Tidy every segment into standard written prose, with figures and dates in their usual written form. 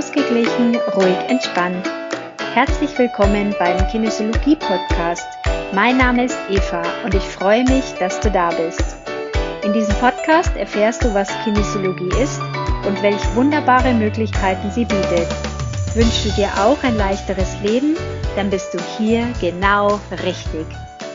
Ausgeglichen, ruhig, entspannt. Herzlich willkommen beim Kinesiologie-Podcast. Mein Name ist Eva und ich freue mich, dass du da bist. In diesem Podcast erfährst du, was Kinesiologie ist und welche wunderbare Möglichkeiten sie bietet. Wünschst du dir auch ein leichteres Leben? Dann bist du hier genau richtig.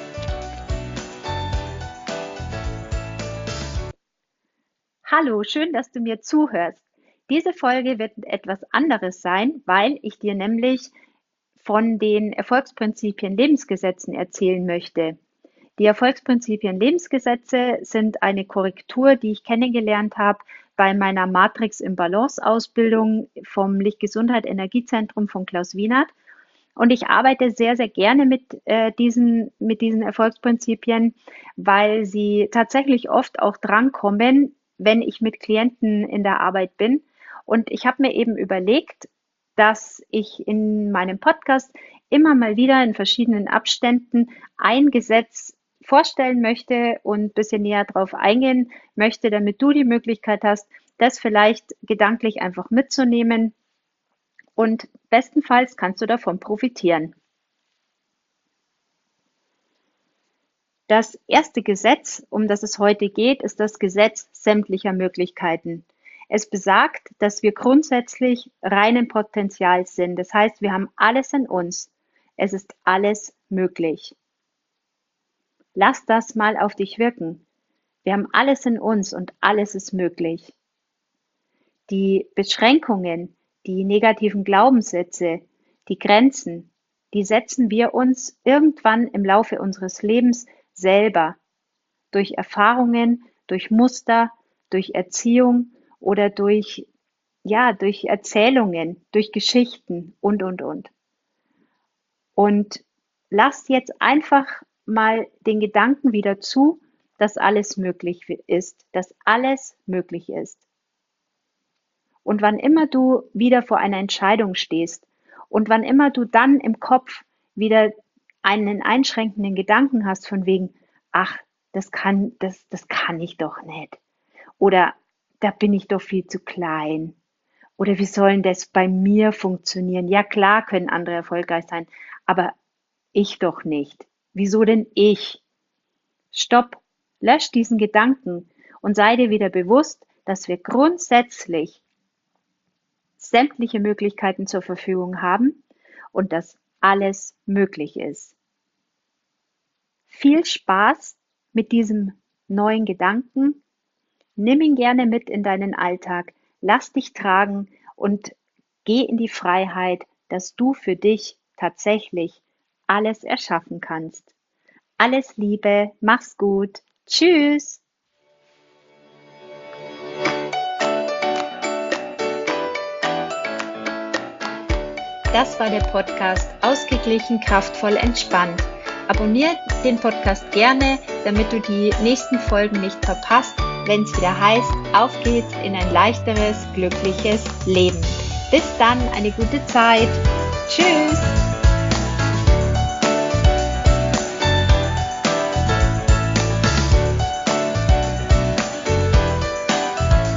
Hallo, schön, dass du mir zuhörst. Diese Folge wird etwas anderes sein, weil ich dir nämlich von den Erfolgsprinzipien Lebensgesetzen erzählen möchte. Die Erfolgsprinzipien Lebensgesetze sind eine Korrektur, die ich kennengelernt habe bei meiner Matrix im Balance Ausbildung vom Lichtgesundheit Energiezentrum von Klaus Wienert. Und ich arbeite sehr, sehr gerne mit diesen Erfolgsprinzipien, weil sie tatsächlich oft auch drankommen, wenn ich mit Klienten in der Arbeit bin. Und ich habe mir eben überlegt, dass ich in meinem Podcast immer mal wieder in verschiedenen Abständen ein Gesetz vorstellen möchte und ein bisschen näher drauf eingehen möchte, damit du die Möglichkeit hast, das vielleicht gedanklich einfach mitzunehmen. Und bestenfalls kannst du davon profitieren. Das erste Gesetz, um das es heute geht, ist das Gesetz sämtlicher Möglichkeiten. Es besagt, dass wir grundsätzlich reinen Potenzials sind. Das heißt, wir haben alles in uns. Es ist alles möglich. Lass das mal auf dich wirken. Wir haben alles in uns und alles ist möglich. Die Beschränkungen, die negativen Glaubenssätze, die Grenzen, die setzen wir uns irgendwann im Laufe unseres Lebens selber durch Erfahrungen, durch Muster, durch Erziehung oder durch Erzählungen, durch Geschichten und. Und lass jetzt einfach mal den Gedanken wieder zu, dass alles möglich ist, dass alles möglich ist. Und wann immer du wieder vor einer Entscheidung stehst und wann immer du dann im Kopf wieder einen einschränkenden Gedanken hast von wegen, ach, das kann ich doch nicht. Oder da bin ich doch viel zu klein. Oder wie soll denn das bei mir funktionieren? Ja, klar können andere erfolgreich sein, aber ich doch nicht. Wieso denn ich? Stopp, lösch diesen Gedanken und sei dir wieder bewusst, dass wir grundsätzlich sämtliche Möglichkeiten zur Verfügung haben und dass alles möglich ist. Viel Spaß mit diesem neuen Gedanken. Nimm ihn gerne mit in deinen Alltag. Lass dich tragen und geh in die Freiheit, dass du für dich tatsächlich alles erschaffen kannst. Alles Liebe, mach's gut. Tschüss. Das war der Podcast Ausgeglichen, kraftvoll, entspannt. Abonniere den Podcast gerne, damit du die nächsten Folgen nicht verpasst, wenn es wieder heißt, auf geht's in ein leichteres, glückliches Leben. Bis dann, eine gute Zeit. Tschüss.